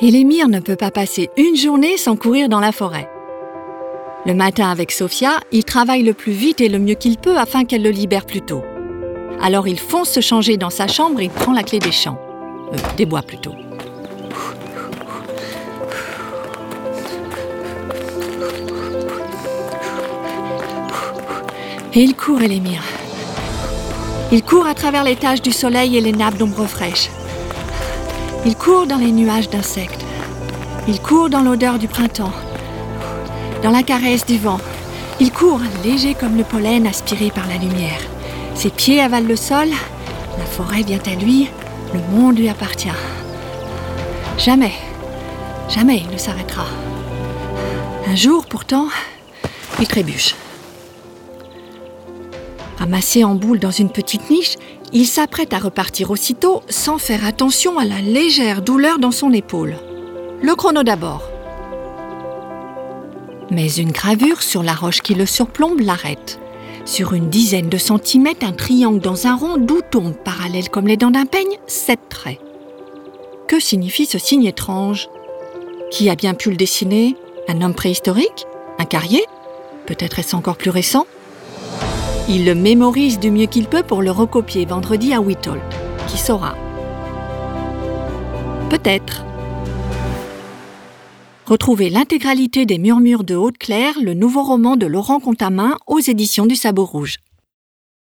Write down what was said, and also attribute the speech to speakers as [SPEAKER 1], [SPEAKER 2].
[SPEAKER 1] Et l'émir ne peut pas passer une journée sans courir dans la forêt. Le matin avec Sophia, il travaille le plus vite et le mieux qu'il peut afin qu'elle le libère plus tôt. Alors il fonce se changer dans sa chambre et prend la clé des champs. Des bois plutôt. Et il court, l'émir. Il court à travers les taches du soleil et les nappes d'ombre fraîche. Il court dans les nuages d'insectes. Il court dans l'odeur du printemps, dans la caresse du vent. Il court, léger comme le pollen aspiré par la lumière. Ses pieds avalent le sol, la forêt vient à lui, le monde lui appartient. Jamais il ne s'arrêtera. Un jour, pourtant, il trébuche. Ramassé en boule dans une petite niche, il s'apprête à repartir aussitôt sans faire attention à la légère douleur dans son épaule. Le chrono d'abord. Mais une gravure sur la roche qui le surplombe l'arrête. Sur une dizaine de centimètres, un triangle dans un rond d'où tombent, parallèles comme les dents d'un peigne, 7 traits. Que signifie ce signe étrange ? Qui a bien pu le dessiner ? Un homme préhistorique ? Un carrier ? Peut-être est-ce encore plus récent ? Il le mémorise du mieux qu'il peut pour le recopier vendredi à Whittle. Qui saura ? Peut-être. Retrouvez l'intégralité des Murmures de Haute-Claire, le nouveau roman de Laurent Contamin aux éditions du Sabot Rouge.